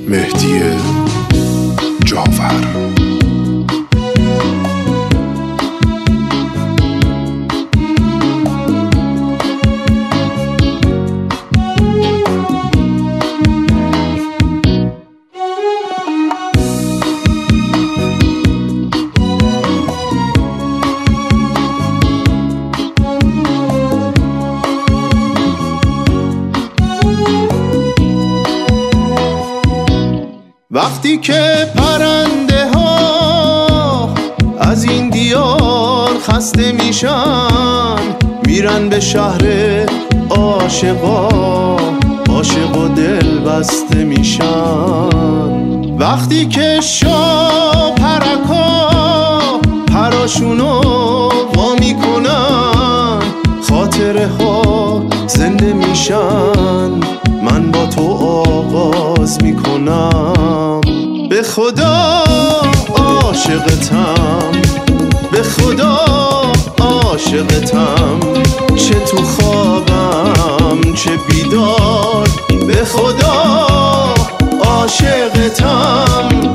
مهدی جاور. وقتی که پرنده ها از این دیار خسته میشن، میرن به شهر عاشقا، عاشق و دل بسته میشن. وقتی که شاه پرکا پراشونو وا میکنن، خاطره ها زنده میشن. من با تو آغاز میکنم، به خدا عاشقتم، به خدا عاشقتم، چه تو خوابم چه بیدار، به خدا عاشقتم.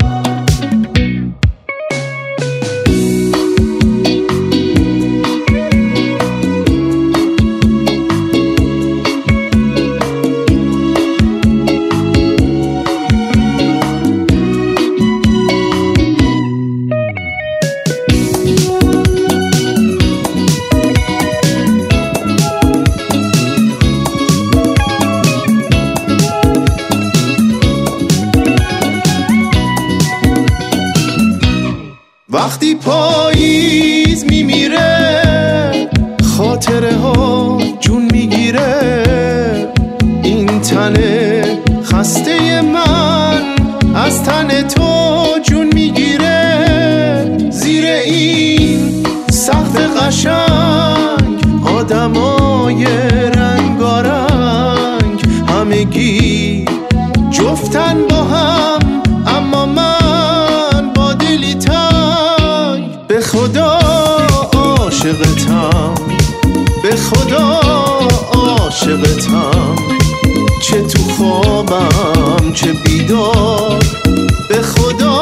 وقتی پاییز میمیره، خاطره ها جون میگیره. این تن خسته من از تن تو جون میگیره. زیر این سقف قشنگ آدمای رنگارنگ، همگی جفتن با هم، اما من با دلی تنگ. به خدا عاشقتم، به خدا عاشقتم، چه تو خوابم چه بیدار، به خدا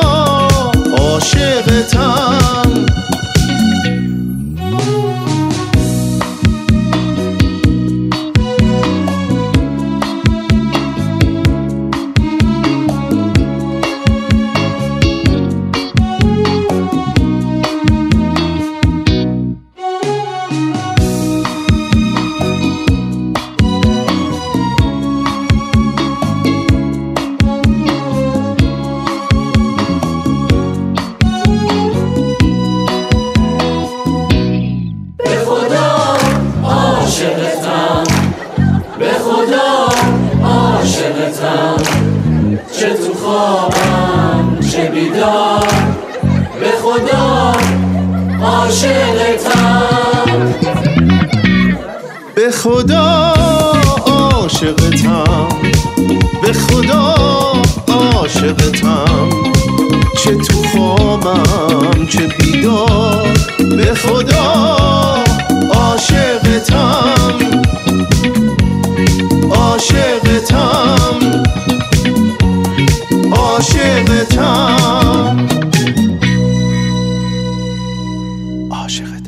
عاشقتم. چه تو خوابم چه بیدار، به خدا عاشقتم، به خدا عاشقتم، به خدا عاشقتم، چه تو خوابم چه بیدار، به خدا عاشقتم، عاشقتم، عاشقتم، عاشقتم.